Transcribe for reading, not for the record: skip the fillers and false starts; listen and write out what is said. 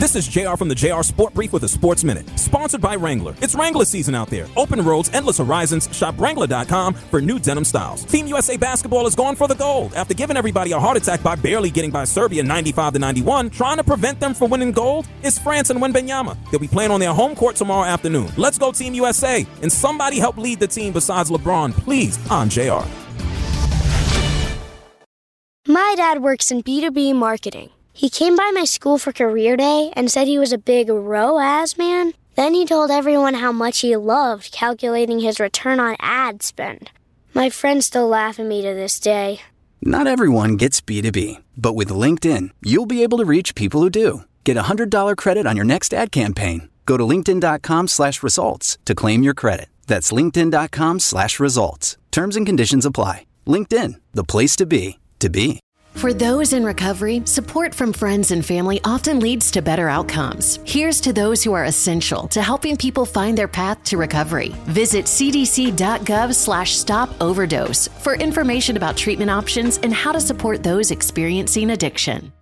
This is JR from the JR Sport Brief with a Sports Minute, sponsored by Wrangler. It's Wrangler season out there. Open roads, endless horizons. Shop Wrangler.com for new denim styles. Team USA basketball is going for the gold after giving everybody a heart attack by barely getting by Serbia 95-91. Trying to prevent them from winning gold is France and Wembanyama. They'll be playing on their home court tomorrow afternoon. Let's go Team USA. And somebody help lead the team besides LeBron, please. I'm JR. My dad works in B2B marketing. He came by my school for career day and said he was a big ROAS man. Then he told everyone how much he loved calculating his return on ad spend. My friends still laugh at me to this day. Not everyone gets B2B, but with LinkedIn, you'll be able to reach people who do. Get a $100 credit on your next ad campaign. Go to linkedin.com/results to claim your credit. That's linkedin.com/results. Terms and conditions apply. LinkedIn, the place to be, to be. For those in recovery, support from friends and family often leads to better outcomes. Here's to those who are essential to helping people find their path to recovery. Visit cdc.gov/stop overdose for information about treatment options and how to support those experiencing addiction.